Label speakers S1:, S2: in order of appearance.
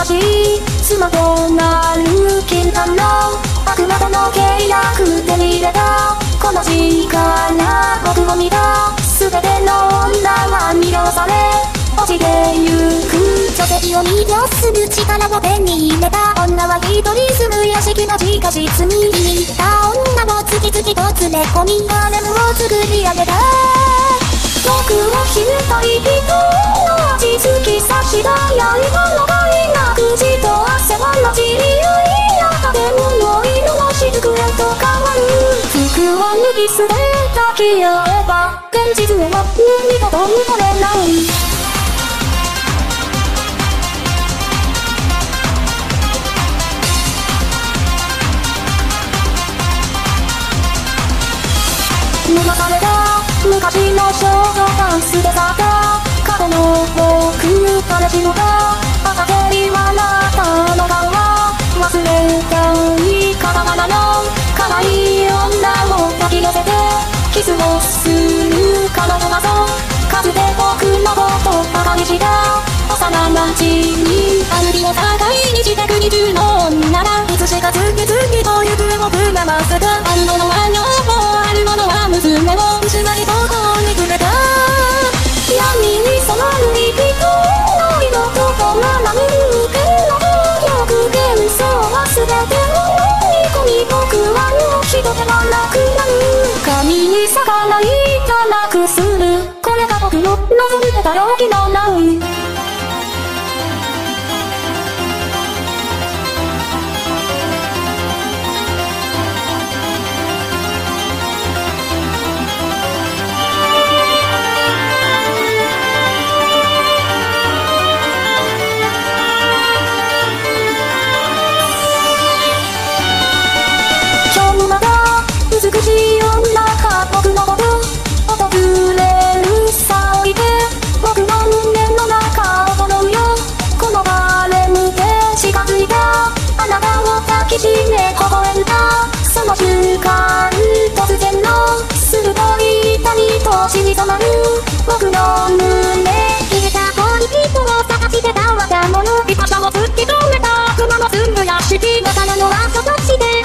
S1: しいスマホなる禁断の悪魔との契約手に入れたこの時から僕を見た全ての女は魅了され落ちてゆく女性を魅了する力を手に入れた女は一人住む屋敷の地下室にいた女を次々と連れ込みハーレムを作り上げた僕を一人の地図きさしだやいものがいなくじと汗は混じり合いや建物色の雫へと変わる服を脱ぎ捨て抱き合えば現実は二度と戻れない流された昔の少女ダンスで去った過去の僕彼氏のが朝手に笑ったの顔は忘れたいカタカナの可愛い女を抱き寄せてキスをする彼女がそうかつて僕のことをバカにした幼なじみ歩きを境にして国中の女らいつしか次々と行方をくらませたあるものは女房あるものは娘を失い途方に暮れた闇に染まる人の色とこが波に受けの極限そうは全てを飲み込み僕はもう一手がなくなる神に逆らいたなくするこれが僕の望んでた容器のない美しい女が僕のこと訪れるさおいで僕の胸の中を踊るよこのバレムで近づいたあなたを抱きしめ微笑んだその瞬間突然の鋭い痛みと死に染まる僕の胸消えた恋人を探してた若者一発を突き止めた悪魔の住む屋敷仲間の後として